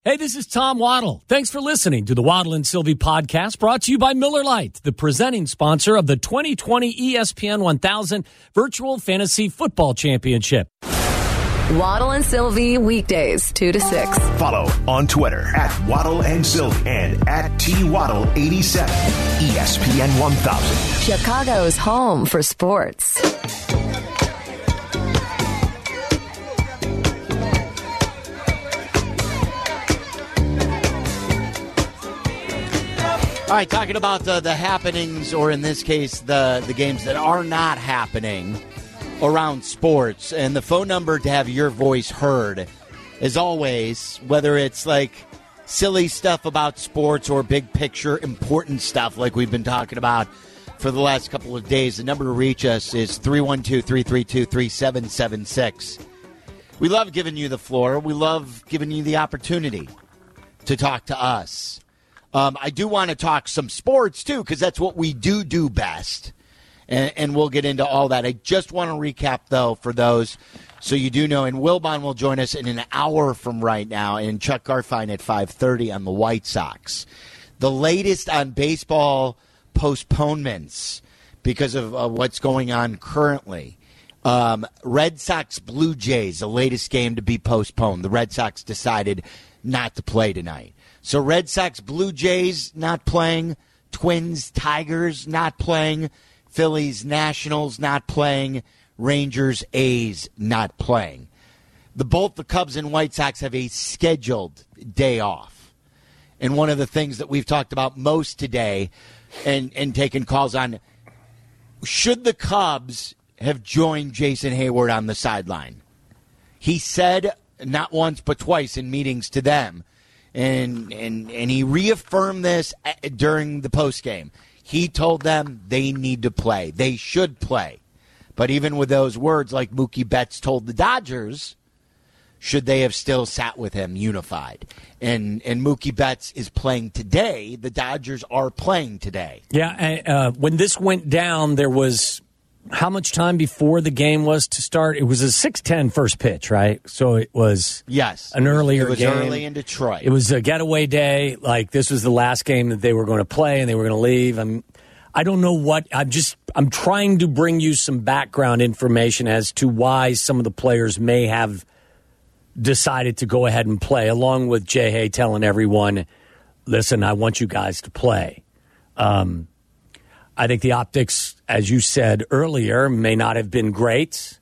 Hey, this is Tom Waddle. Thanks for listening to the Waddle and Sylvie podcast, brought to you by Miller Lite, the presenting sponsor of the 2020 ESPN 1000 Virtual Fantasy Football Championship. Waddle and Sylvie, weekdays, 2 to 6. Follow on Twitter at Waddle and Sylvie and at TWaddle87. ESPN 1000. Chicago's home for sports. All right, talking about the happenings, or in this case, the games that are not happening around sports. And the phone number to have your voice heard, as always, whether it's like silly stuff about sports or big picture important stuff like we've been talking about for the last couple of days, the number to reach us is 312-332-3776. We love giving you the floor. We love giving you the opportunity to talk to us. I do want to talk some sports, too, because that's what we do best, and we'll get into all that. I just want to recap, though, for those, so you do know, and Wilbon will join us in an hour from right now, and Chuck Garfien at 5:30 on the White Sox. The latest on baseball postponements because of what's going on currently. Red Sox Blue Jays, the latest game to be postponed. The Red Sox decided not to play tonight. So Red Sox Blue Jays not playing, Twins Tigers not playing, Phillies Nationals not playing, Rangers A's not playing. Both the Cubs and White Sox have a scheduled day off. And one of the things that we've talked about most today and taken calls on, should the Cubs have joined Jason Hayward on the sideline? He said not once but twice in meetings to them, and he reaffirmed this during the postgame. He told them they need to play. They should play. But even with those words, like Mookie Betts told the Dodgers, should they have still sat with him unified? And Mookie Betts is playing today. The Dodgers are playing today. Yeah, when this went down, there was how much time before the game was to start? It was a 6:10 first pitch, right? So it was an earlier game. It was early in Detroit. It was a getaway day. Like, this was the last game that they were going to play, and they were going to leave. I don't know what. I'm trying to bring you some background information as to why some of the players may have decided to go ahead and play, along with Jay Hay telling everyone, listen, I want you guys to play. I think the optics, as you said earlier, may not have been great.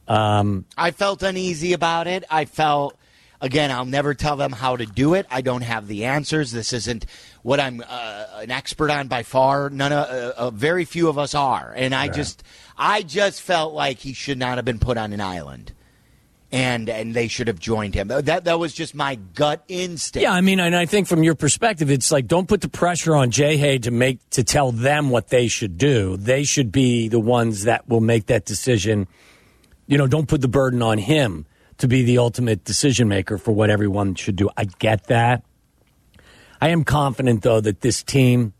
I felt uneasy about it. I felt, again, I'll never tell them how to do it. I don't have the answers. This isn't what I'm an expert on by far. Very few of us are. And I just felt like he should not have been put on an island. And they should have joined him. That was just my gut instinct. Yeah, I mean, and I think from your perspective, it's like, don't put the pressure on Jay Hay to tell them what they should do. They should be the ones that will make that decision. You know, don't put the burden on him to be the ultimate decision maker for what everyone should do. I get that. I am confident, though, that this team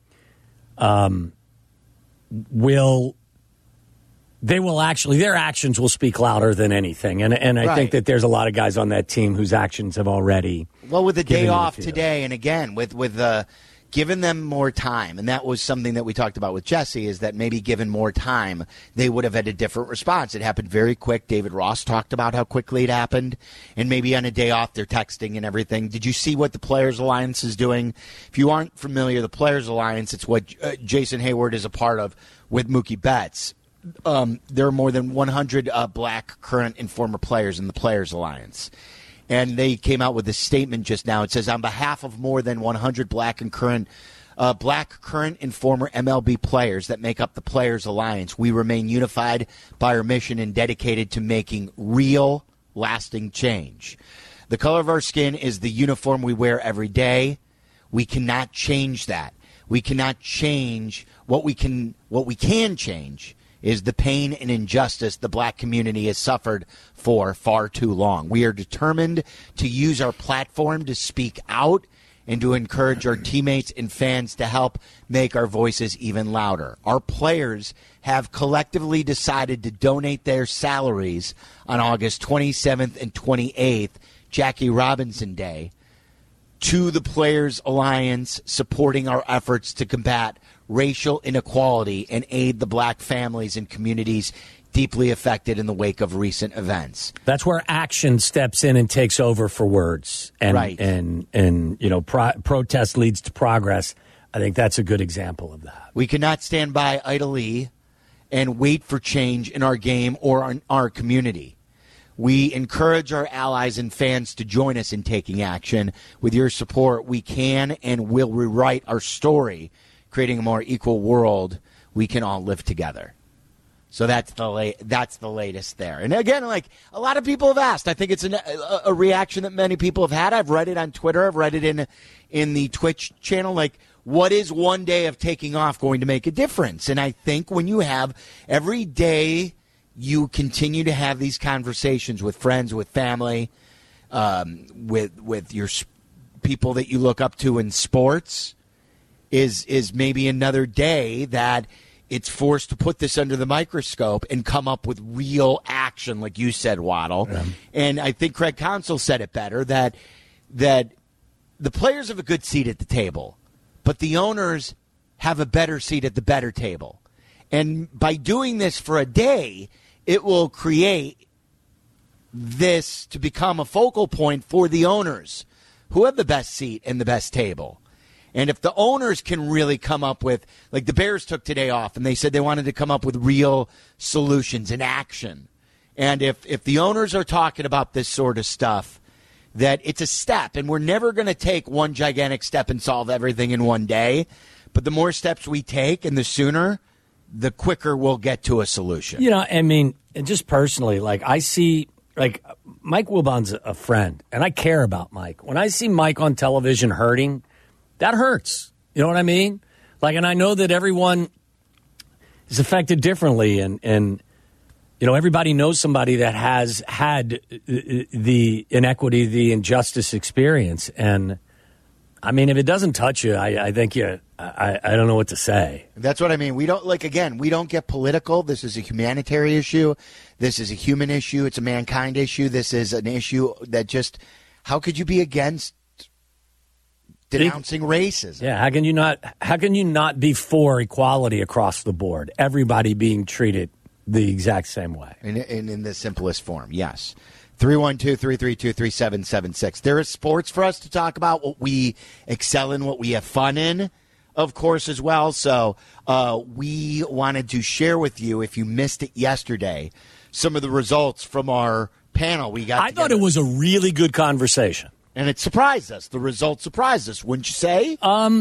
their actions will speak louder than anything. And I think that there's a lot of guys on that team whose actions have already. Well, with the day off today, and again, with giving them more time, and that was something that we talked about with Jesse, is that maybe given more time, they would have had a different response. It happened very quick. David Ross talked about how quickly it happened, and maybe on a day off, they're texting and everything. Did you see what the Players Alliance is doing? If you aren't familiar, the Players Alliance, it's what Jason Hayward is a part of with Mookie Betts. There are more than 100 black current and former players in the Players Alliance. And they came out with a statement just now. It says, on behalf of more than 100 black current and former MLB players that make up the Players Alliance, we remain unified by our mission and dedicated to making real, lasting change. The color of our skin is the uniform we wear every day. We cannot change that. We cannot change what we can change is the pain and injustice the black community has suffered for far too long. We are determined to use our platform to speak out and to encourage our teammates and fans to help make our voices even louder. Our players have collectively decided to donate their salaries on August 27th and 28th, Jackie Robinson Day, to the Players Alliance supporting our efforts to combat racial inequality and aid the black families and communities deeply affected in the wake of recent events. That's where action steps in and takes over for words. And, right. And protest leads to progress. I think that's a good example of that. We cannot stand by idly and wait for change in our game or in our community. We encourage our allies and fans to join us in taking action. With your support, we can and will rewrite our story, creating a more equal world we can all live together. So that's the latest there. And again, like a lot of people have asked, I think it's a reaction that many people have had. I've read it on Twitter. I've read it in the Twitch channel. Like, what is one day of taking off going to make a difference? And I think when you have every day you continue to have these conversations with friends, with family, with your people that you look up to in sports, is maybe another day that it's forced to put this under the microscope and come up with real action, like you said, Waddle. Yeah. And I think Craig Counsell said it better, that the players have a good seat at the table, but the owners have a better seat at the better table. And by doing this for a day, it will create this to become a focal point for the owners who have the best seat and the best table. And if the owners can really come up with, like the Bears took today off, and they said they wanted to come up with real solutions and action. And if the owners are talking about this sort of stuff, that it's a step, and we're never going to take one gigantic step and solve everything in one day. But the more steps we take and the sooner, the quicker we'll get to a solution. You know, I mean, just personally, like I see, like Mike Wilbon's a friend, and I care about Mike. When I see Mike on television hurting, that hurts. You know what I mean? Like, and I know that everyone is affected differently, and you know, everybody knows somebody that has had the inequity, the injustice experience. And I mean, if it doesn't touch you, I think I don't know what to say. That's what I mean. We don't, like, again, we don't get political. This is a humanitarian issue. This is a human issue. It's a mankind issue. This is an issue that just, how could you be against denouncing racism? Yeah, how can you not be for equality across the board? Everybody being treated the exact same way. In the simplest form, yes. 312-332-3776. There is sports for us to talk about, what we excel in, what we have fun in, of course, as well. So we wanted to share with you, if you missed it yesterday, some of the results from our panel. I thought it was a really good conversation. And it surprised us. The results surprised us, wouldn't you say?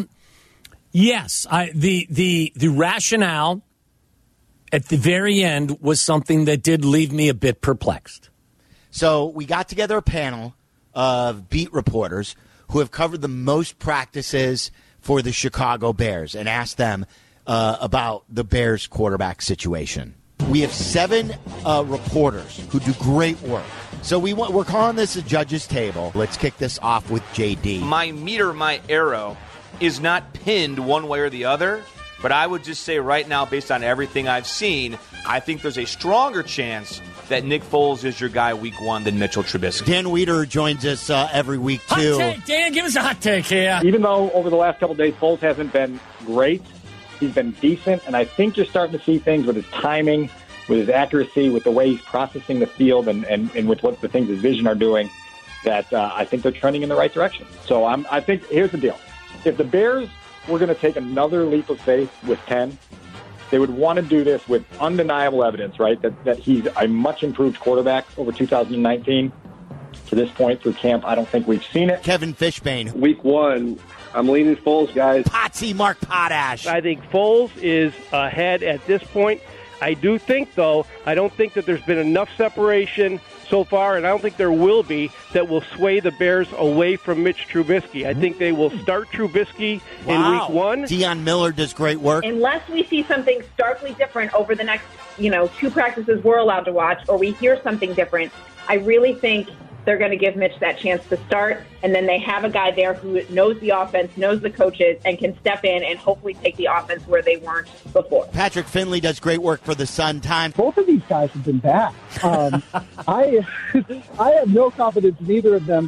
Yes. The rationale at the very end was something that did leave me a bit perplexed. So we got together a panel of beat reporters who have covered the most practices for the Chicago Bears and asked them about the Bears quarterback situation. We have 7 reporters who do great work. So we're calling this a judge's table. Let's kick this off with JD. My meter, my arrow, is not pinned one way or the other, but I would just say right now, based on everything I've seen, I think there's a stronger chance that Nick Foles is your guy week 1 than Mitchell Trubisky. Dan Weeder joins us every week, too. Hot take, Dan. Give us a hot take here. Even though over the last couple of days Foles hasn't been great, he's been decent, and I think you're starting to see things with his timing, with his accuracy, with the way he's processing the field, and with what the things his vision are doing, that I think they're trending in the right direction. So I think here's the deal. If the Bears were going to take another leap of faith with 10, they would want to do this with undeniable evidence, right, that he's a much improved quarterback over 2019. To this point through camp, I don't think we've seen it. Kevin Fishbane. Week 1, I'm leaning Foles, guys. Potsy Mark Potash. I think Foles is ahead at this point. I do think, though, I don't think that there's been enough separation so far, and I don't think there will be, that will sway the Bears away from Mitch Trubisky. I think they will start Trubisky in week 1. Deion Miller does great work. Unless we see something starkly different over the next, 2 practices we're allowed to watch, or we hear something different, I really think they're going to give Mitch that chance to start, and then they have a guy there who knows the offense, knows the coaches, and can step in and hopefully take the offense where they weren't before. Patrick Finley does great work for the Sun-Times. Both of these guys have been bad. I have no confidence in either of them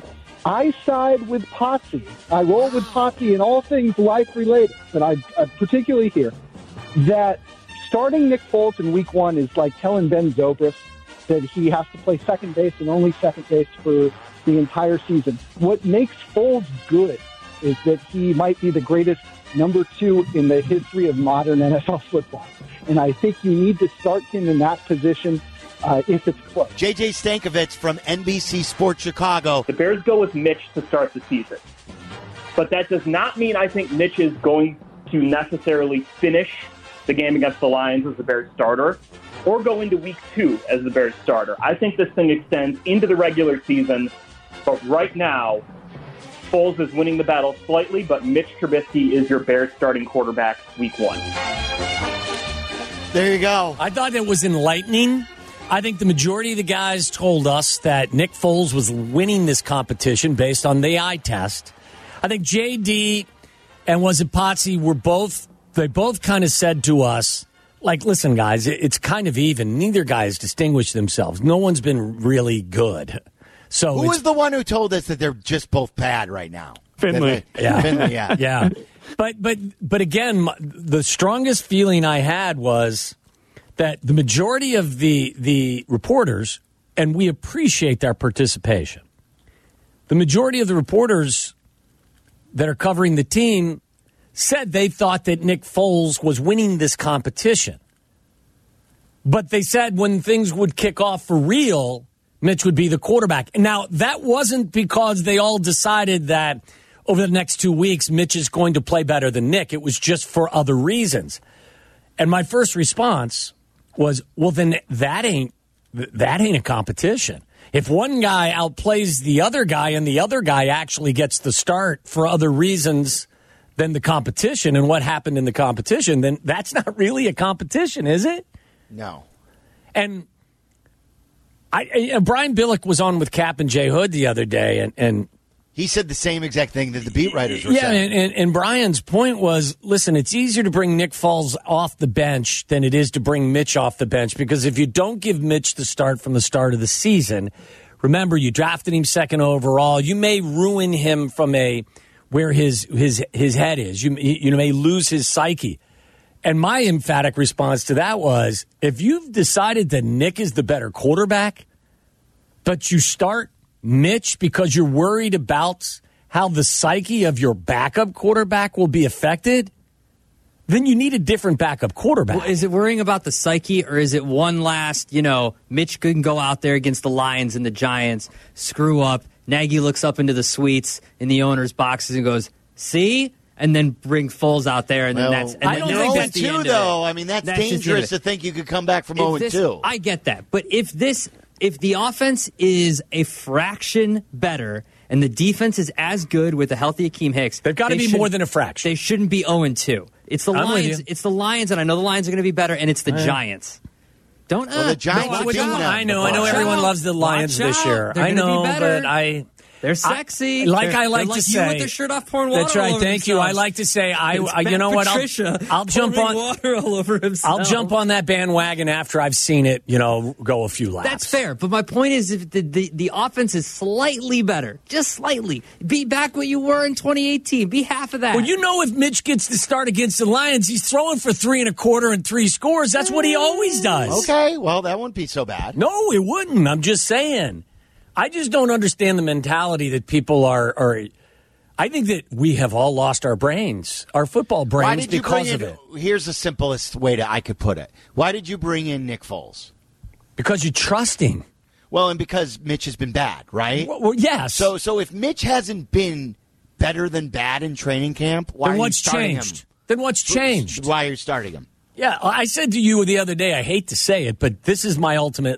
I side with Potsy. I roll with Potsy in all things life-related, but I particularly here that starting Nick Foles in Week 1 is like telling Ben Zobrist that he has to play second base and only second base for the entire season. What makes Foles good is that he might be the greatest number 2 in the history of modern NFL football. And I think you need to start him in that position if it's close. JJ Stankovitz from NBC Sports Chicago. The Bears go with Mitch to start the season. But that does not mean I think Mitch is going to necessarily finish the game against the Lions as the Bears starter or go into Week 2 as the Bears starter. I think this thing extends into the regular season. But right now, Foles is winning the battle slightly, but Mitch Trubisky is your Bears starting quarterback Week 1. There you go. I thought it was enlightening. I think the majority of the guys told us that Nick Foles was winning this competition based on the eye test. I think JD and was it Potsy they both kind of said to us, like, listen, guys, it's kind of even. Neither guy has distinguished themselves. No one's been really good. So who was the one who told us that they're just both bad right now? Finley. Yeah. Finley, yeah. Yeah. But again, the strongest feeling I had was that the majority of the reporters, and we appreciate their participation, the majority of the reporters that are covering the team said they thought that Nick Foles was winning this competition. But they said when things would kick off for real, Mitch would be the quarterback. Now, that wasn't because they all decided that over the next 2 weeks, Mitch is going to play better than Nick. It was just for other reasons. And my first response was, well, then that ain't a competition. If one guy outplays the other guy and the other guy actually gets the start for other reasons than the competition and what happened in the competition, then that's not really a competition, is it? No. And Brian Billick was on with Cap and Jay Hood the other day, and he said the same exact thing that the beat writers were saying. Yeah, and Brian's point was, listen, it's easier to bring Nick Foles off the bench than it is to bring Mitch off the bench, because if you don't give Mitch the start from the start of the season, remember, you drafted him second overall, you may ruin him from where his head is. You may lose his psyche. And my emphatic response to that was, if you've decided that Nick is the better quarterback, but you start Mitch because you're worried about how the psyche of your backup quarterback will be affected, then you need a different backup quarterback. Well, is it worrying about the psyche, or is it one last, Mitch couldn't go out there against the Lions and the Giants, screw up, Nagy looks up into the suites in the owner's boxes and goes, see? And then bring Foles out there, and then that's. And I don't think that's 0-2, though. I mean, that's dangerous to think you could come back from 0-2. I get that, but if the offense is a fraction better and the defense is as good with a healthy Akeem Hicks, they've got to be more than a fraction. They shouldn't be 0-2. It's the Lions. It's the Lions, and I know the Lions are going to be better, and it's the Giants. Don't. The Giants. I know everyone loves the Lions this year. I know, but they're sexy. I like to say, you with their shirt off, pouring water. That's right. All over Thank you. I like to say, you know what? I'll jump on water all over himself. I'll jump on that bandwagon after I've seen it. Go a few laps. That's fair. But my point is, if the offense is slightly better, just slightly, be back what you were in 2018. Be half of that. Well, if Mitch gets to start against the Lions, he's throwing for 3 1/4 and 3 scores. That's what he always does. Okay. Well, that wouldn't be so bad. No, it wouldn't. I'm just saying. I just don't understand the mentality that people are. I think that we have all lost our brains, our football brains, because of it. Here's the simplest way I could put it. Why did you bring in Nick Foles? Because you trust him. Well, and because Mitch has been bad, right? Well, yes. So if Mitch hasn't been better than bad in training camp, why are you starting him? Then what's changed? Why are you starting him? Yeah, I said to you the other day, I hate to say it, but this is my ultimate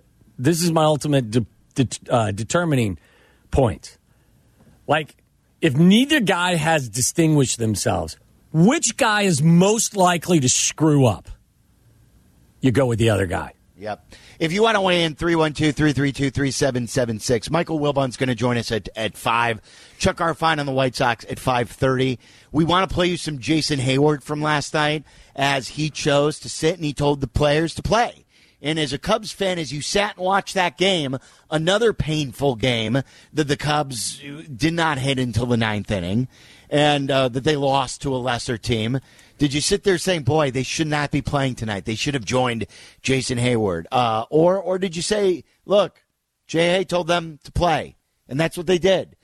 determining point. Like, if neither guy has distinguished themselves, which guy is most likely to screw up? You go with the other guy. Yep. If you want to weigh in, 312-332-3776. Michael Wilbon's going to join us at 5. Chuck Arfine on the White Sox at 5:30. We want to play you some Jason Hayward from last night, as he chose to sit and he told the players to play And as a Cubs fan, as you sat and watched that game, another painful game that the Cubs did not hit until the 9th inning, and that they lost to a lesser team, did you sit there saying, boy, they should not be playing tonight? They should have joined Jason Hayward. Or did you say, look, J.A. told them to play, and that's what they did.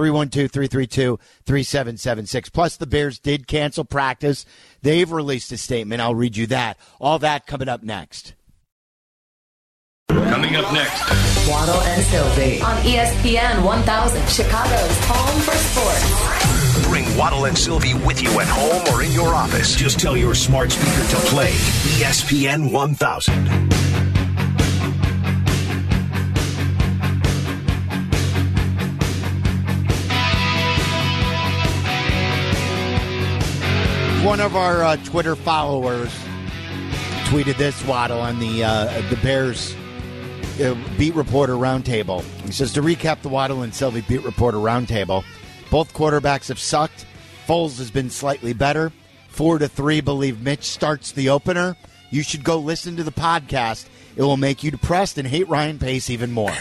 312-332-3776. Plus, the Bears did cancel practice. They've released a statement. I'll read you that. All that coming up next. Coming up next. Waddle and Sylvie on ESPN 1000, Chicago's home for sports. Bring Waddle and Sylvie with you at home or in your office. Just tell your smart speaker to play ESPN 1000. One of our Twitter followers tweeted this, Waddle, on the Bears beat reporter roundtable. He says, to recap the Waddle and Sylvie beat reporter roundtable, both quarterbacks have sucked. Foles has been slightly better. 4-3 believe Mitch starts the opener. You should go listen to the podcast. It will make you depressed and hate Ryan Pace even more.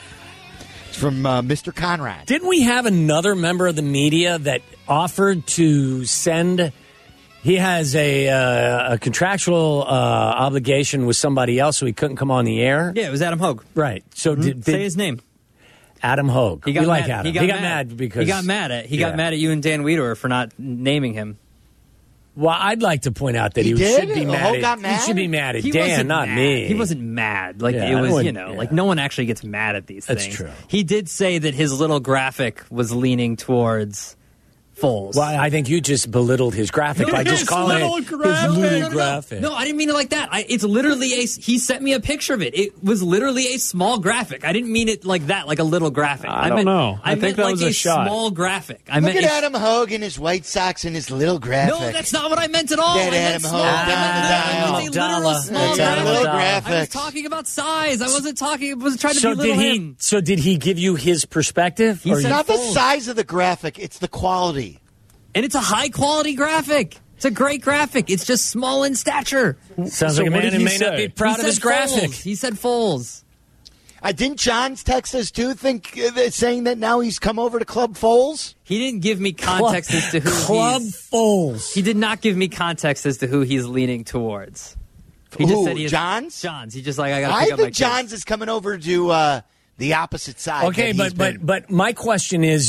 It's from Mr. Conrad. Didn't we have another member of the media that offered to send... He has a contractual obligation with somebody else, so he couldn't come on the air. Yeah, it was Adam Hogue. Right. So did say his name. Adam Hogue. He got like mad. Adam. He got mad because he got mad at you and Dan Wiederer for not naming him. Well, I'd like to point out that he should be mad. Hogue got mad? He should be mad at He Dan, wasn't not mad. me. He wasn't mad. Like Yeah, it was, yeah. like no one actually gets mad at these That's things. true. He did say that his little graphic was leaning towards Foles. Well, I think you just belittled his graphic by just calling it his little graphic. No, I didn't mean it like that. It's literally he sent me a picture of it. It was literally a small graphic. I didn't mean it like that, like a little graphic. I don't know. I think meant that like was a shot. Small graphic. I Look meant at Adam Hogue and his White Sox and his little graphic. No, that's not what I meant at all. That I Adam meant Hogue down It's a literal small graphic. I was talking about size. I wasn't trying to belittle him. So did he give you his perspective? It's not the size of the graphic, it's the quality. And it's a high-quality graphic. It's a great graphic. It's just small in stature. Sounds like a man who may not be proud of his graphic. He said Foles. Didn't John's text us, too, saying that now he's come over to Club Foles? He didn't give me context as to who Club Foles. He did not give me context as to who he's leaning towards. He just said he Johns? Johns. He's just like, I got to pick up my think Johns is coming over to the opposite side. Okay, but my question is,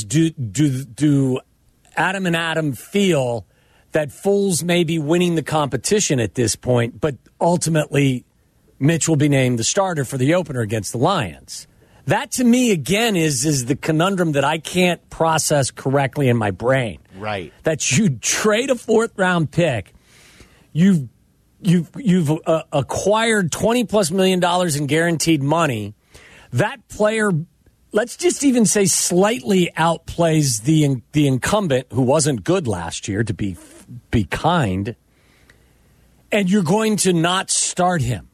do Adam and Adam feel that Foles may be winning the competition at this point, but ultimately Mitch will be named the starter for the opener against the Lions? That, to me, again, is the conundrum that I can't process correctly in my brain. Right. That you trade a fourth-round pick, you've acquired $20+ million in guaranteed money. That player, let's just even say, slightly outplays the incumbent, who wasn't good last year, to be kind, and you're going to not start him.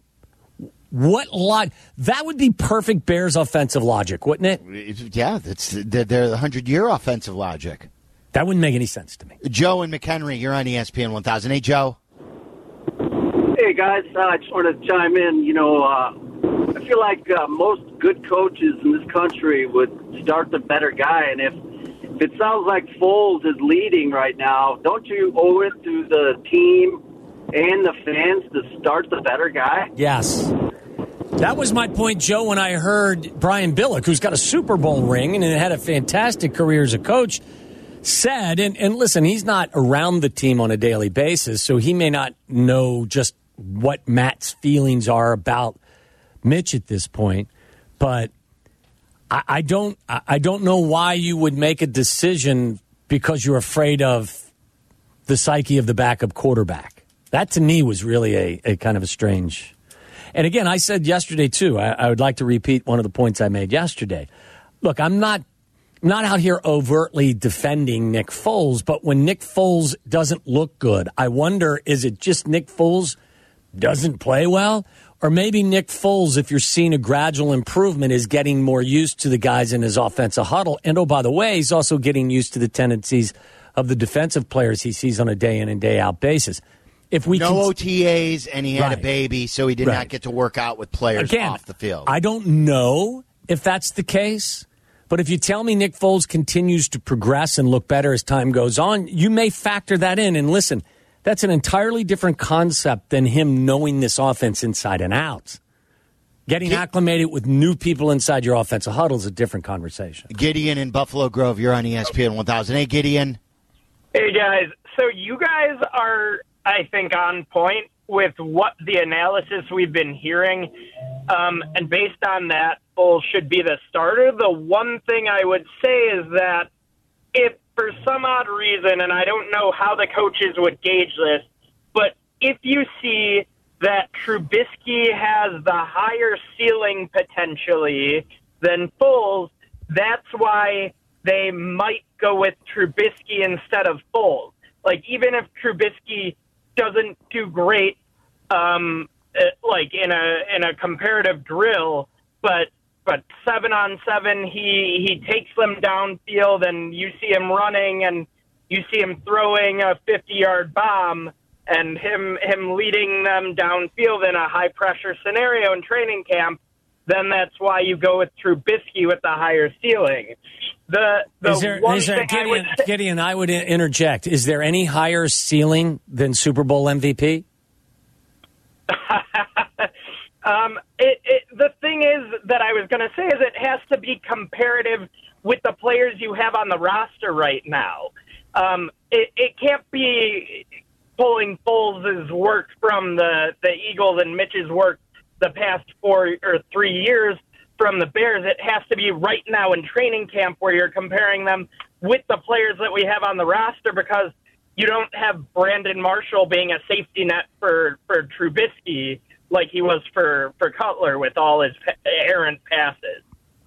That would be perfect Bears offensive logic, wouldn't it? Yeah, they're the 100-year offensive logic. That wouldn't make any sense to me. Joe and McHenry, you're on ESPN 1000. Hey, Joe. Hey, guys. I just want to chime in. I feel like most good coaches in this country would start the better guy. And if it sounds like Foles is leading right now, don't you owe it to the team and the fans to start the better guy? Yes. That was my point, Joe, when I heard Brian Billick, who's got a Super Bowl ring and had a fantastic career as a coach, said, and listen, he's not around the team on a daily basis, so he may not know just what Matt's feelings are about Mitch at this point, but I don't know why you would make a decision because you're afraid of the psyche of the backup quarterback. That, to me, was really a kind of a strange. And again, I said yesterday, too, I would like to repeat one of the points I made yesterday. Look, I'm not out here overtly defending Nick Foles, but when Nick Foles doesn't look good, I wonder, is it just Nick Foles doesn't play well? Or maybe Nick Foles, if you're seeing a gradual improvement, is getting more used to the guys in his offensive huddle. And, oh, by the way, he's also getting used to the tendencies of the defensive players he sees on a day-in and day-out basis. if we no OTAs, and he had a Right. baby, so he did Right. not get to work out with players Again, off the field. I don't know if that's the case, but if you tell me Nick Foles continues to progress and look better as time goes on, you may factor that in. And listen, that's an entirely different concept than him knowing this offense inside and out. Getting acclimated with new people inside your offensive huddle is a different conversation. Gideon in Buffalo Grove, you're on ESPN 1000. Hey, Gideon. Hey, guys. So you guys are, I think, on point with what the analysis we've been hearing. And based on that, Foles should be the starter. The one thing I would say is that if for some odd reason, and I don't know how the coaches would gauge this, but if you see that Trubisky has the higher ceiling potentially than Foles, that's why they might go with Trubisky instead of Foles. Like, even if Trubisky doesn't do great, like in a comparative drill, but 7-on-7, he takes them downfield, and you see him running, and you see him throwing a 50-yard bomb, and him leading them downfield in a high-pressure scenario in training camp, then that's why you go with Trubisky with the higher ceiling. Gideon, I would interject. Is there any higher ceiling than Super Bowl MVP? The thing is that I was going to say is it has to be comparative with the players you have on the roster right now. It can't be pulling Foles' work from the Eagles and Mitch's work the past 4 or 3 years from the Bears. It has to be right now in training camp where you're comparing them with the players that we have on the roster, because you don't have Brandon Marshall being a safety net for Trubisky like he was for Cutler with all his errant passes.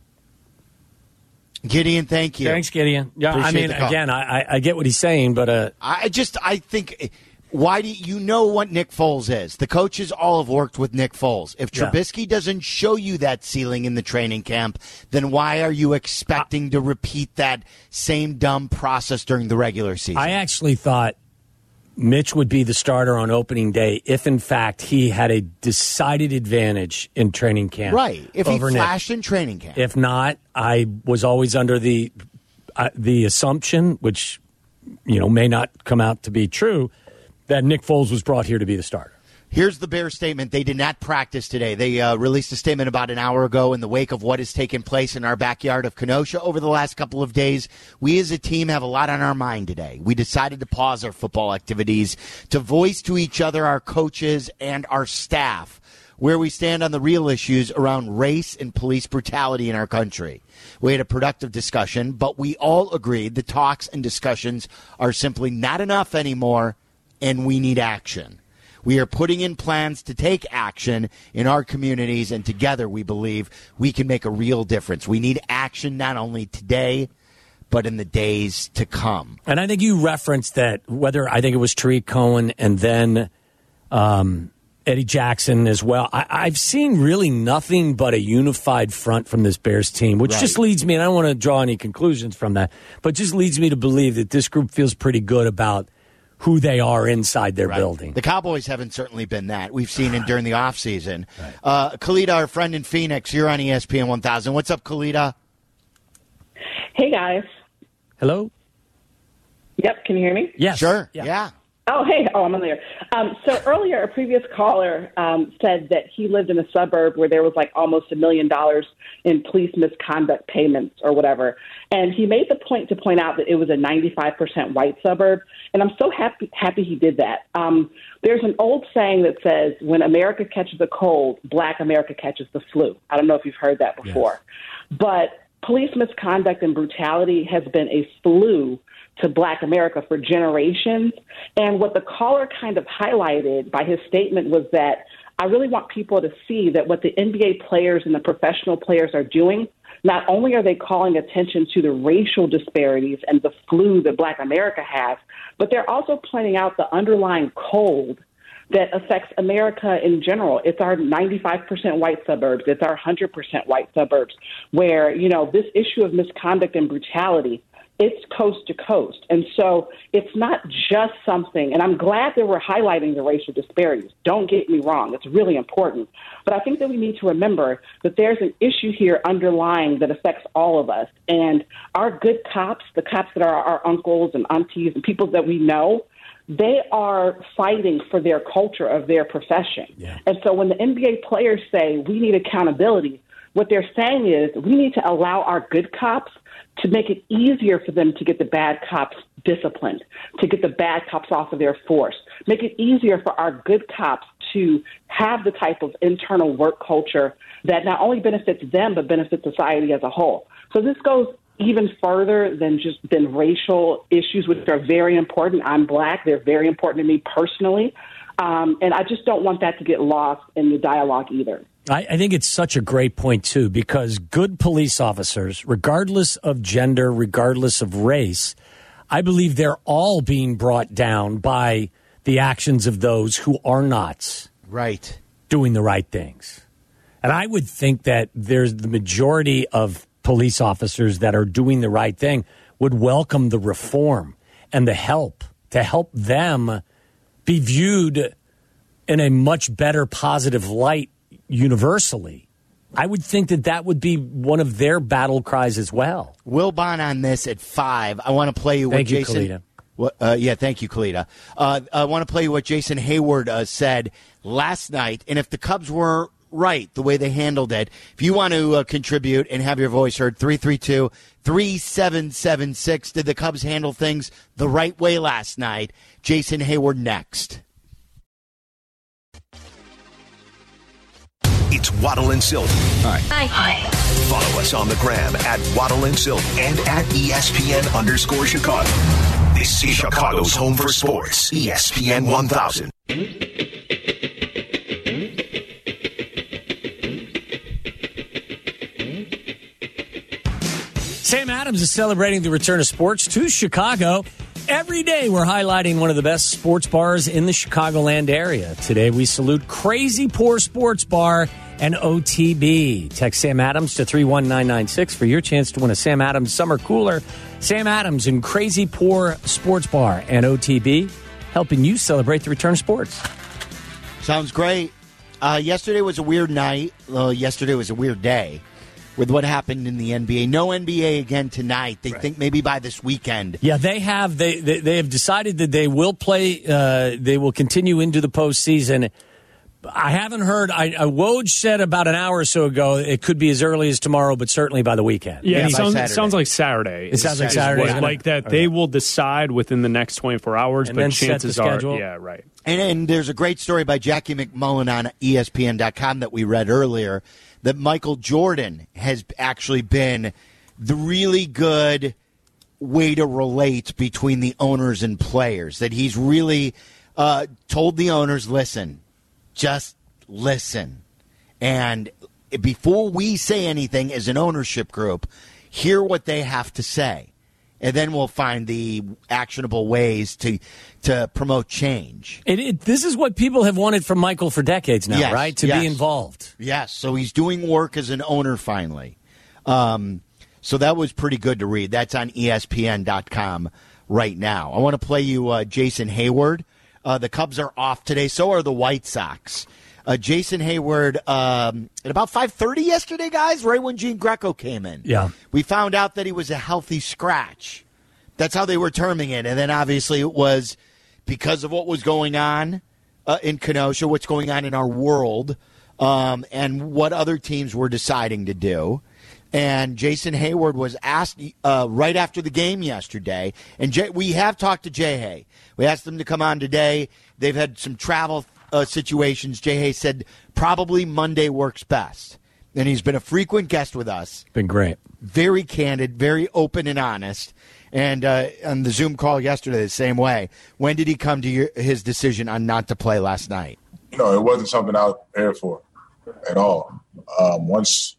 Gideon, thank you. Thanks, Gideon. Yeah, Appreciate the call. again, I get what he's saying, but I think, why do you know what Nick Foles is? The coaches all have worked with Nick Foles. If Yeah. Trubisky doesn't show you that ceiling in the training camp, then why are you expecting to repeat that same dumb process during the regular season? I actually thought Mitch would be the starter on opening day if, in fact, he had a decided advantage in training camp. Right. If he over Nick. flashed in training camp. If not, I was always under the assumption, which may not come out to be true, that Nick Foles was brought here to be the starter. Here's the Bears statement. They did not practice today. They released a statement about an hour ago in the wake of what has taken place in our backyard of Kenosha over the last couple of days. We as a team have a lot on our mind today. We decided to pause our football activities to voice to each other, our coaches, and our staff where we stand on the real issues around race and police brutality in our country. We had a productive discussion, but we all agreed the talks and discussions are simply not enough anymore, and we need action. We are putting in plans to take action in our communities, and together we believe we can make a real difference. We need action not only today, but in the days to come. And I think you referenced that, I think it was Tariq Cohen and then Eddie Jackson as well. I've seen really nothing but a unified front from this Bears team, which just leads me, and I don't want to draw any conclusions from that, but just leads me to believe that this group feels pretty good about who they are inside their building. The Cowboys haven't certainly been that. We've seen it during the offseason. Khalida, our friend in Phoenix, you're on ESPN 1000. What's up, Khalida? Hey, guys. Hello? Yep, can you hear me? Yes. Sure, yeah. Oh, hey. Oh, I'm on there. So earlier, a previous caller said that he lived in a suburb where there was like almost $1 million in police misconduct payments or whatever. And he made the point to point out that it was a 95% white suburb. And I'm so happy he did that. There's an old saying that says, when America catches a cold, Black America catches the flu. I don't know if you've heard that before. Yes. But police misconduct and brutality has been a flu to Black America for generations. And what the caller kind of highlighted by his statement was that I really want people to see that what the NBA players and the professional players are doing, not only are they calling attention to the racial disparities and the flu that Black America has, but they're also pointing out the underlying cold that affects America in general. It's our 95% white suburbs. It's our 100% white suburbs where, this issue of misconduct and brutality it's coast to coast. And so it's not just something, and I'm glad that we're highlighting the racial disparities. Don't get me wrong. It's really important. But I think that we need to remember that there's an issue here underlying that affects all of us. And our good cops, the cops that are our uncles and aunties and people that we know, they are fighting for their culture of their profession. Yeah. And so when the NBA players say we need accountability, what they're saying is we need to allow our good cops to make it easier for them to get the bad cops disciplined, to get the bad cops off of their force, make it easier for our good cops to have the type of internal work culture that not only benefits them, but benefits society as a whole. So this goes even further than racial issues, which are very important. I'm Black. They're very important to me personally. And I just don't want that to get lost in the dialogue either. I think it's such a great point, too, because good police officers, regardless of gender, regardless of race, I believe they're all being brought down by the actions of those who are not doing the right things. And I would think that there's the majority of police officers that are doing the right thing would welcome the reform and the help to help them be viewed in a much better positive light universally. I would think that would be one of their battle cries as well. Will Bond on this at 5. I want to play you what Jason. Thank you, Kalita. I want to play you what Jason Hayward said last night. And if the Cubs were right the way they handled it, if you want to contribute and have your voice heard, 332-3776. Did the Cubs handle things the right way last night? Jason Hayward next. It's Waddle and Sylvie. Hi. Follow us on the gram at Waddle and Sylvie and at ESPN_Chicago. This is Chicago's home for sports. ESPN 1000. Sam Adams is celebrating the return of sports to Chicago. Every day we're highlighting one of the best sports bars in the Chicagoland area. Today we salute Crazy Pour Sports Bar and OTB. Text Sam Adams to 31996 for your chance to win a Sam Adams summer cooler. Sam Adams and Crazy Pour Sports Bar and OTB, helping you celebrate the return of sports. Sounds great. Yesterday was a weird night. Yesterday was a weird day with what happened in the NBA. No NBA again tonight. They think maybe by this weekend. Yeah, they have. They have decided that they will play. They will continue into the postseason. I haven't heard. Woj said about an hour or so ago it could be as early as tomorrow, but certainly by the weekend. Yeah, it sounds like Saturday. It sounds like Saturday. Like that they will decide within the next 24 hours, and but then chances set the are, schedule. yeah, right. And there's a great story by Jackie McMullen on ESPN.com that we read earlier that Michael Jordan has actually been the really good way to relate between the owners and players, that he's really told the owners, listen, just listen. And before we say anything as an ownership group, hear what they have to say. And then we'll find the actionable ways to promote change. This is what people have wanted from Michael for decades now, right? To be involved. Yes, so he's doing work as an owner finally. So that was pretty good to read. That's on ESPN.com right now. I want to play you Jason Hayward. The Cubs are off today. So are the White Sox. Jason Hayward, at about 5:30 yesterday, guys, right when Gene Greco came in. Yeah. We found out that he was a healthy scratch. That's how they were terming it. And then obviously it was because of what was going on in Kenosha, what's going on in our world, and what other teams were deciding to do. And Jason Hayward was asked right after the game yesterday. And we have talked to Jay Hay. We asked him to come on today. They've had some travel situations. Jay Hay said probably Monday works best. And he's been a frequent guest with us. Been great. Very candid, very open and honest. And on the Zoom call yesterday, the same way. When did he come to his decision on not to play last night? No, it wasn't something I was prepared for at all. Once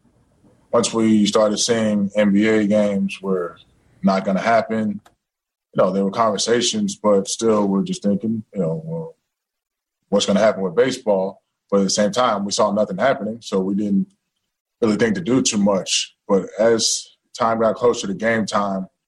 we started seeing NBA games were not going to happen, there were conversations, but still we're just thinking, well, what's going to happen with baseball? But at the same time, we saw nothing happening, so we didn't really think to do too much. But as time got closer to game time,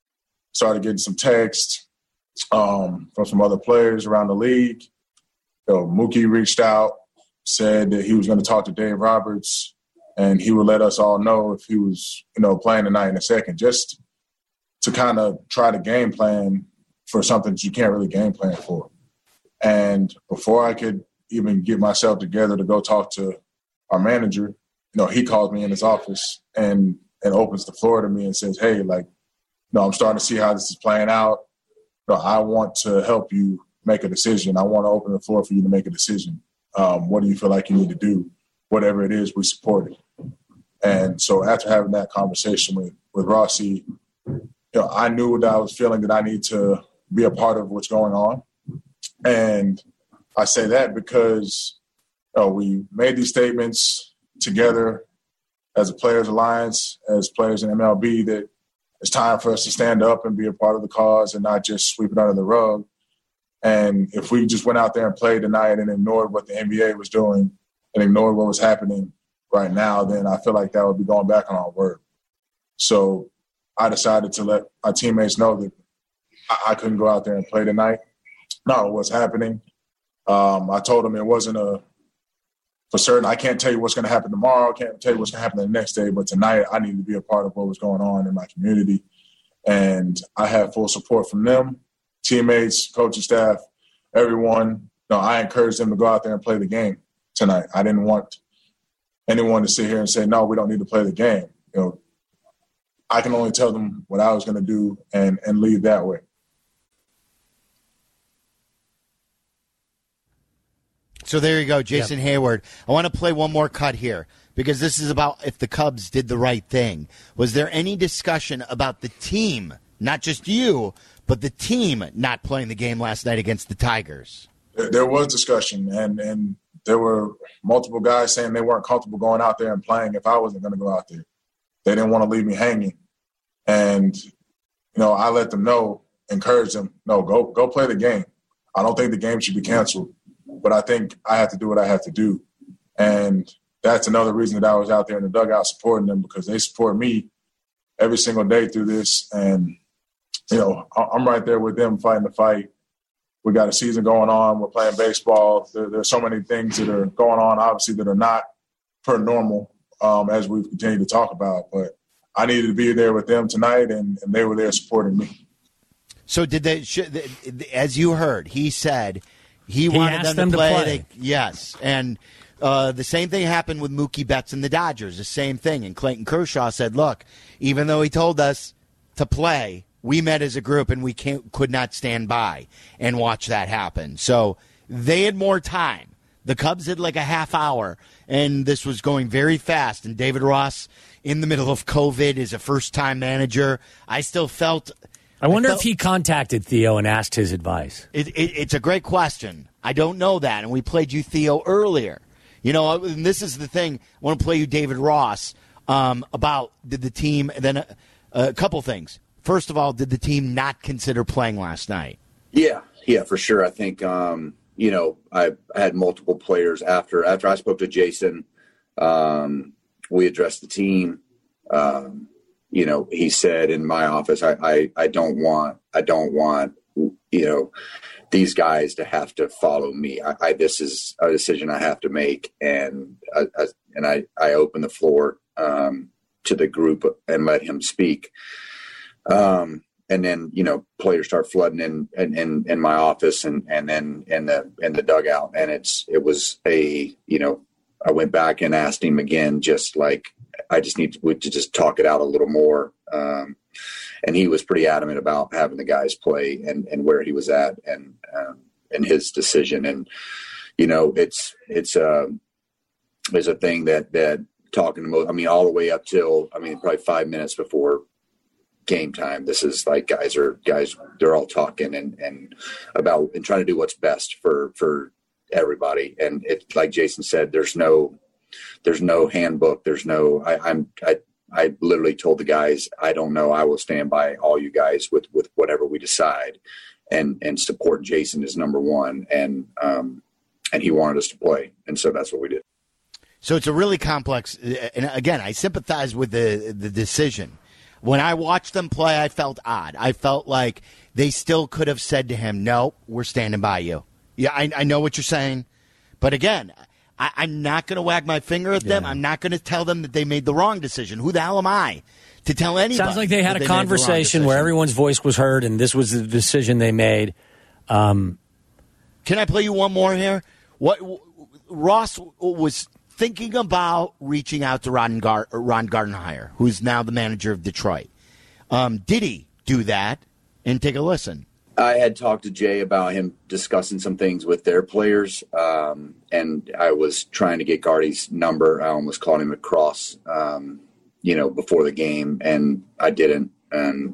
started getting some texts from some other players around the league. Mookie reached out, said that he was going to talk to Dave Roberts, and he would let us all know if he was, playing tonight in a second, just to kind of try to game plan for something that you can't really game plan for. And before I could even get myself together to go talk to our manager, he calls me in his office and opens the floor to me and says, hey, I'm starting to see how this is playing out. I want to help you make a decision. I want to open the floor for you to make a decision. What do you feel like you need to do? Whatever it is, we support it. And so after having that conversation with Rossi, I knew that I was feeling that I need to be a part of what's going on. And I say that because we made these statements together as a Players Alliance, as players in MLB, that it's time for us to stand up and be a part of the cause and not just sweep it under the rug. And if we just went out there and played tonight and ignored what the NBA was doing and ignored what was happening right now, then I feel like that would be going back on our word. So I decided to let my teammates know that I couldn't go out there and play tonight. No, what's happening. I told them it wasn't for certain. I can't tell you what's going to happen tomorrow. I can't tell you what's going to happen the next day. But tonight I need to be a part of what was going on in my community. And I had full support from them, teammates, coaching staff, everyone. I encouraged them to go out there and play the game tonight. I didn't want anyone to sit here and say, no, we don't need to play the game. I can only tell them what I was going to do and leave that way. So there you go, Jason Hayward. I want to play one more cut here because this is about if the Cubs did the right thing. Was there any discussion about the team, not just you, but the team not playing the game last night against the Tigers? There was discussion, and there were multiple guys saying they weren't comfortable going out there and playing if I wasn't going to go out there. They didn't want to leave me hanging. And, I let them know, encourage them, no, go play the game. I don't think the game should be canceled. But I think I have to do what I have to do. And that's another reason that I was out there in the dugout supporting them, because they support me every single day through this. And, I'm right there with them fighting the fight. We got a season going on. We're playing baseball. There's so many things that are going on, obviously, that are not per normal, as we've continued to talk about. But I needed to be there with them tonight, and they were there supporting me. So did they, as you heard, he said – He wanted them to play. Yes. And the same thing happened with Mookie Betts and the Dodgers, the same thing. And Clayton Kershaw said, look, even though he told us to play, we met as a group and we could not stand by and watch that happen. So they had more time. The Cubs had like a half hour, and this was going very fast. And David Ross, in the middle of COVID, is a first-time manager. I still felt – I wonder if he contacted Theo and asked his advice. It's a great question. I don't know that, and we played you Theo earlier. And this is the thing. I want to play you David Ross about did the team – then a couple things. First of all, did the team not consider playing last night? Yeah, for sure. I think, I had multiple players after I spoke to Jason. We addressed the team. He said in my office, I don't want, these guys to have to follow me. This is a decision I have to make. And I opened the floor to the group and let him speak. And then, players start flooding in my office and then in the dugout. And it was I went back and asked him again, just like, I just need to just talk it out a little more. And he was pretty adamant about having the guys play and where he was at and his decision. And, it's a thing that talking to all the way up till, probably 5 minutes before game time. This is like guys, they're all talking and about and trying to do what's best for everybody. And it's like Jason said, there's no handbook. There's no, I literally told the guys, I don't know. I will stand by all you guys with whatever we decide and support Jason is number one. And he wanted us to play. And so that's what we did. So it's a really complex, and again, I sympathize with the decision. When I watched them play, I felt odd. I felt like they still could have said to him, no, we're standing by you. Yeah, I know what you're saying. But again, I'm not going to wag my finger at them. I'm not going to tell them that they made the wrong decision. Who the hell am I to tell anybody? Sounds like they had a conversation where everyone's voice was heard, and this was the decision they made. Can I play you one more here? What Ross was thinking about reaching out to Ron Gardenhire, who's now the manager of Detroit. Did he do that? And take a listen. I had talked to Jay about him discussing some things with their players, and I was trying to get Gardy's number. I almost called him across, before the game, and I didn't. And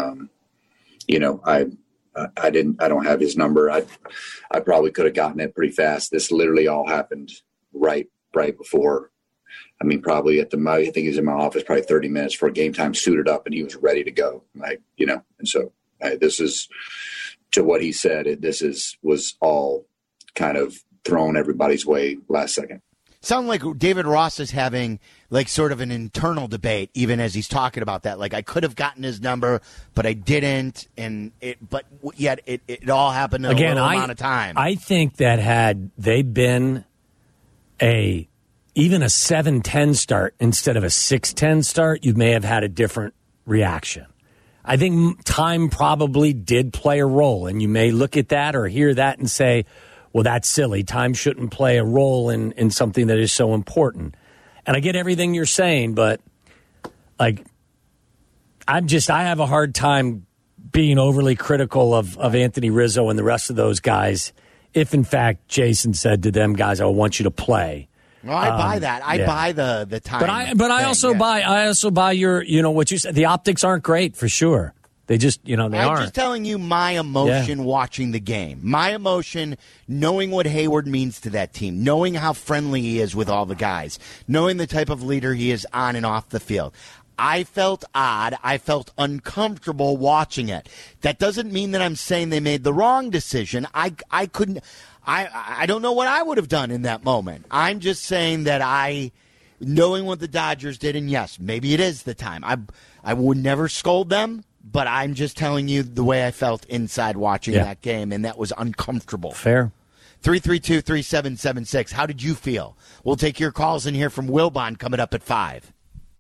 I didn't. I don't have his number. I probably could have gotten it pretty fast. This literally all happened right before. I mean, probably I think he was in my office probably 30 minutes before game time, suited up, and he was ready to go. And so this is, to what he said, was all kind of thrown everybody's way last second. Sound like David Ross is having like sort of an internal debate, even as he's talking about that. Like, I could have gotten his number, but I didn't, but yet it all happened in a little amount of time. I think that had they been even a 7-10 start instead of a 6-10 start, you may have had a different reaction. I think time probably did play a role, and you may look at that or hear that and say, well, that's silly. Time shouldn't play a role in something that is so important. And I get everything you're saying, but like, I have a hard time being overly critical of Anthony Rizzo and the rest of those guys if, in fact, Jason said to them, guys, I want you to play. Well, I buy that. I buy the time. But I also buy your, what you said. The optics aren't great for sure. They just, they aren't. I'm just telling you my emotion watching the game. My emotion knowing what Hayward means to that team, knowing how friendly he is with all the guys, knowing the type of leader he is on and off the field. I felt odd. I felt uncomfortable watching it. That doesn't mean that I'm saying they made the wrong decision. I couldn't. I don't know what I would have done in that moment. I'm just saying that knowing what the Dodgers did, and yes, maybe it is the time. I would never scold them, but I'm just telling you the way I felt inside watching that game, and that was uncomfortable. Fair. 332-3776. How did you feel? We'll take your calls in here from Wilbon coming up at 5.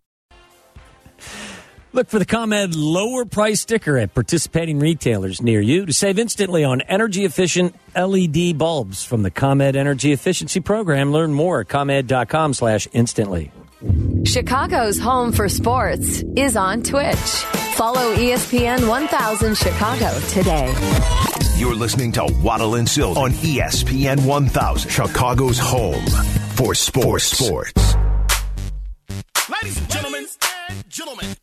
Look for the ComEd lower price sticker at participating retailers near you to save instantly on energy-efficient LED bulbs from the ComEd Energy Efficiency Program. Learn more at ComEd.com/instantly. Chicago's home for sports is on Twitch. Follow ESPN 1000 Chicago today. You're listening to Waddle and Silk on ESPN 1000, Chicago's home for sports. Ladies and gentlemen.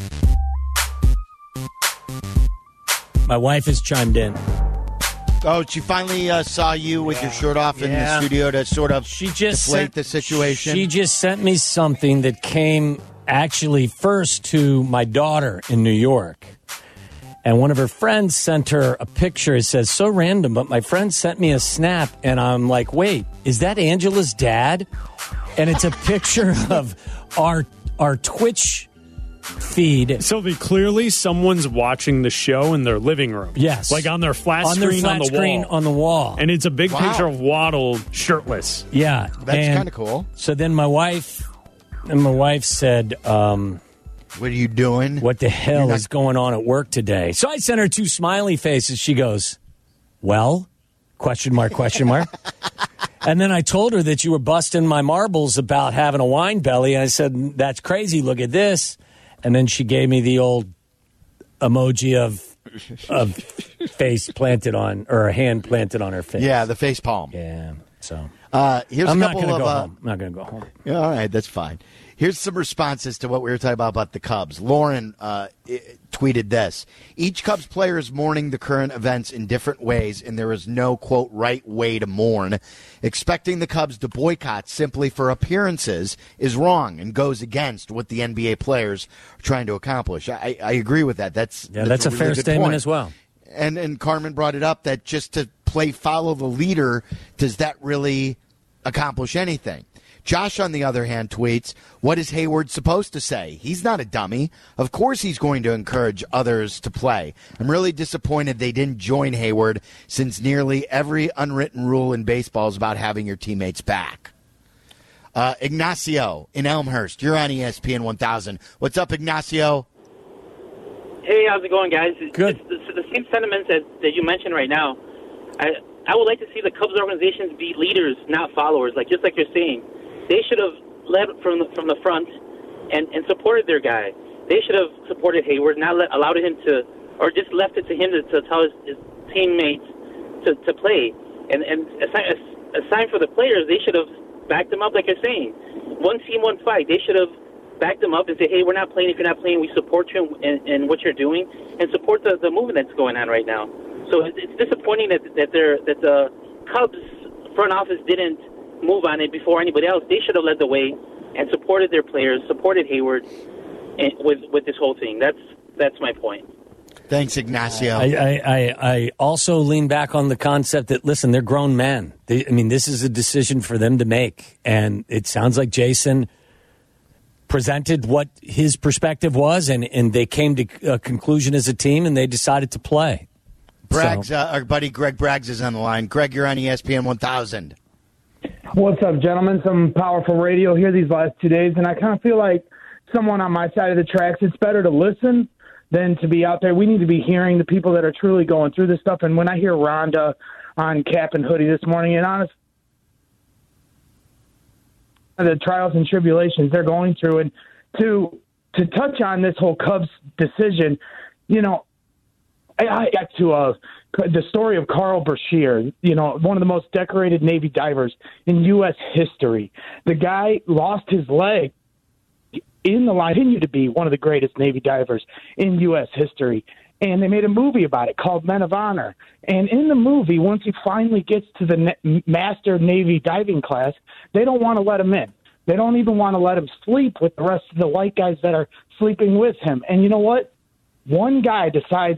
My wife has chimed in. Oh, she finally saw you with your shirt off in the studio to sort of deflate the situation? She just sent me something that came actually first to my daughter in New York. And one of her friends sent her a picture. It says, so random, but my friend sent me a snap. And I'm like, wait, is that Angela's dad? And it's a picture of our Twitch feed. So clearly someone's watching the show in their living room. Yes. Like on their flat screen on the wall. And it's a big picture of Waddle shirtless. Yeah. That's kind of cool. So then my wife said, what are you doing? What the hell is going on at work today? So I sent her 2 smiley faces. She goes, well, ? And then I told her that you were busting my marbles about having a wine belly. I said, that's crazy. Look at this. And then she gave me the old emoji of face planted on, or a hand planted on her face. Yeah, the face palm. Yeah. So here's I'm a not couple going to of. go home. I'm not going to go home. Yeah, all right, that's fine. Here's some responses to what we were talking about the Cubs. Lauren tweeted this. Each Cubs player is mourning the current events in different ways, and there is no, quote, right way to mourn. Expecting the Cubs to boycott simply for appearances is wrong and goes against what the NBA players are trying to accomplish. I agree with that. That's a really fair good statement point as well. And Carmen brought it up that just to follow the leader, does that really accomplish anything? Josh, on the other hand, tweets, what is Hayward supposed to say? He's not a dummy. Of course he's going to encourage others to play. I'm really disappointed they didn't join Hayward since nearly every unwritten rule in baseball is about having your teammates back. Ignacio in Elmhurst, you're on ESPN 1000. What's up, Ignacio? Hey, how's it going, guys? Good. It's the same sentiments that you mentioned right now. I would like to see the Cubs organizations be leaders, not followers, just like you're saying. They should have led from the front and supported their guy. They should have supported Hayward, not allowed him to, or just left it to him to tell his teammates to play. And aside for the players, they should have backed him up, like you're saying. One team, one fight. They should have backed him up and say, hey, we're not playing. If you're not playing, we support you in what you're doing, and support the movement that's going on right now. So it's disappointing that the Cubs front office didn't move on it before anybody else. They should have led the way and supported their players, supported Hayward with this whole thing. That's my point. Thanks, Ignacio. I also lean back on the concept that, listen, they're grown men. This is a decision for them to make. And it sounds like Jason presented what his perspective was, and they came to a conclusion as a team, and they decided to play. Braggs, our buddy Greg Braggs is on the line. Greg, you're on ESPN 1000. What's up, gentlemen? Some powerful radio here these last 2 days, and I kind of feel like someone on my side of the tracks, it's better to listen than to be out there. We need to be hearing the people that are truly going through this stuff. And when I hear Rhonda on Cap and Hoodie this morning, and honestly, the trials and tribulations they're going through, and to touch on this whole Cubs decision, I got to the story of Carl Brashear, one of the most decorated Navy divers in U.S. history. The guy lost his leg in the line, continued to be one of the greatest Navy divers in U.S. history. And they made a movie about it called Men of Honor. And in the movie, once he finally gets to the Master Navy diving class, they don't want to let him in. They don't even want to let him sleep with the rest of the white guys that are sleeping with him. And you know what? One guy decides,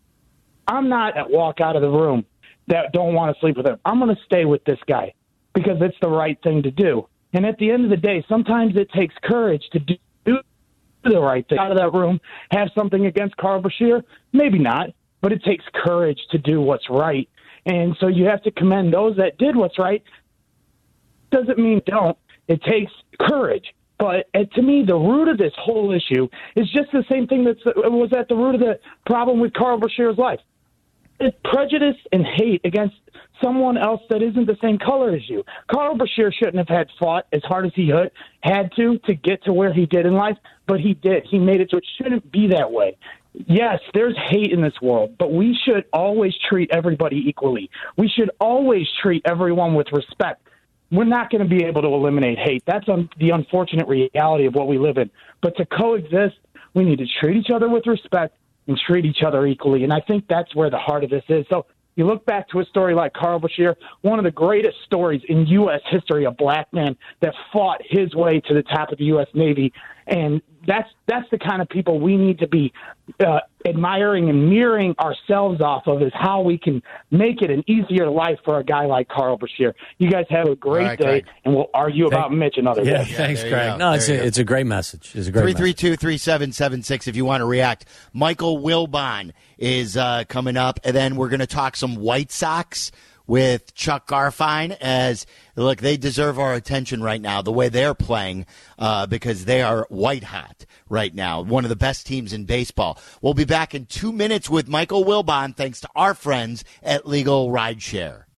I'm not at walk out of the room that don't want to sleep with him. I'm going to stay with this guy because it's the right thing to do. And at the end of the day, sometimes it takes courage to do the right thing. Out of that room, have something against Carl Brashear? Maybe not, but it takes courage to do what's right. And so you have to commend those that did what's right. Doesn't mean don't. It takes courage. But to me, the root of this whole issue is just the same thing that was at the root of the problem with Carl Brashear's life. It's prejudice and hate against someone else that isn't the same color as you. Carl Brashear shouldn't have had fought as hard as he had to get to where he did in life, but he did. He made it so it shouldn't be that way. Yes, there's hate in this world, but we should always treat everybody equally. We should always treat everyone with respect. We're not going to be able to eliminate hate. That's the unfortunate reality of what we live in. But to coexist, we need to treat each other with respect and treat each other equally. And I think that's where the heart of this is. So you look back to a story like Carl Brashear, one of the greatest stories in U.S. history, a black man that fought his way to the top of the U.S. Navy. And that's the kind of people we need to be admiring and mirroring ourselves off of, is how we can make it an easier life for a guy like Carl Brashear. You guys have a great day, Greg. And we'll argue about Mitch another day. Thanks, Greg. No, it's a great message. It's a great 332-3776 if you want to react. Michael Wilbon is coming up, and then we're going to talk some White Sox with Chuck Garfien. As look, they deserve our attention right now, the way they're playing, because they are white hot right now, one of the best teams in baseball. We'll be back in 2 minutes with Michael Wilbon, thanks to our friends at Legal Rideshare.